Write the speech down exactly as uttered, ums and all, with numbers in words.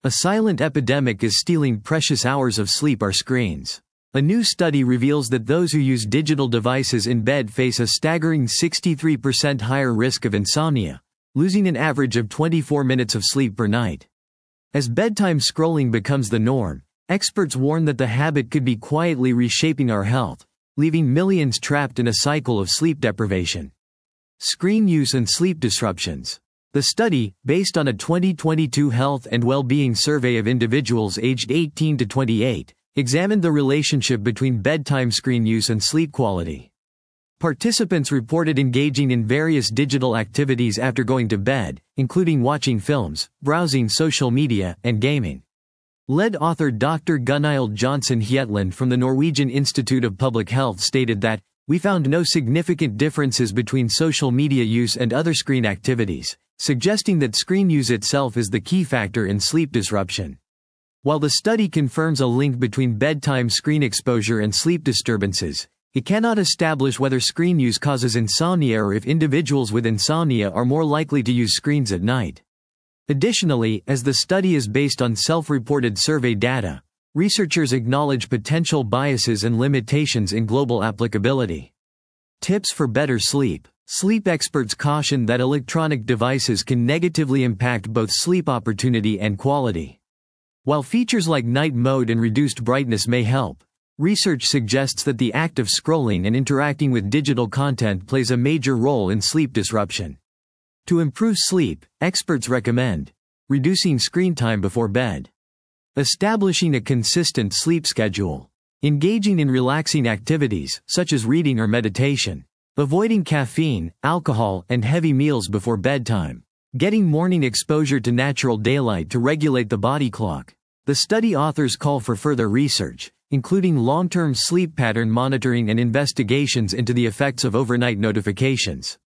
A silent epidemic is stealing precious hours of sleep: our screens. A new study reveals that those who use digital devices in bed face a staggering sixty-three percent higher risk of insomnia, losing an average of twenty-four minutes of sleep per night. As bedtime scrolling becomes the norm, experts warn that the habit could be quietly reshaping our health, leaving millions trapped in a cycle of sleep deprivation. Screen use and sleep disruptions. The study, based on a twenty twenty-two health and well-being survey of individuals aged eighteen to twenty-eight, examined the relationship between bedtime screen use and sleep quality. Participants reported engaging in various digital activities after going to bed, including watching films, browsing social media, and gaming. Lead author Doctor Gunhild Johnson Hjetland from the Norwegian Institute of Public Health stated that, "We found no significant differences between social media use and other screen activities, suggesting that screen use itself is the key factor in sleep disruption." While the study confirms a link between bedtime screen exposure and sleep disturbances, it cannot establish whether screen use causes insomnia or if individuals with insomnia are more likely to use screens at night. Additionally, as the study is based on self-reported survey data, researchers acknowledge potential biases and limitations in global applicability. Tips for better sleep. Sleep experts caution that electronic devices can negatively impact both sleep opportunity and quality. While features like night mode and reduced brightness may help, research suggests that the act of scrolling and interacting with digital content plays a major role in sleep disruption. To improve sleep, experts recommend reducing screen time before bed, establishing a consistent sleep schedule, engaging in relaxing activities, such as reading or meditation, avoiding caffeine, alcohol, and heavy meals before bedtime, getting morning exposure to natural daylight to regulate the body clock. The study authors call for further research, including long-term sleep pattern monitoring and investigations into the effects of overnight notifications.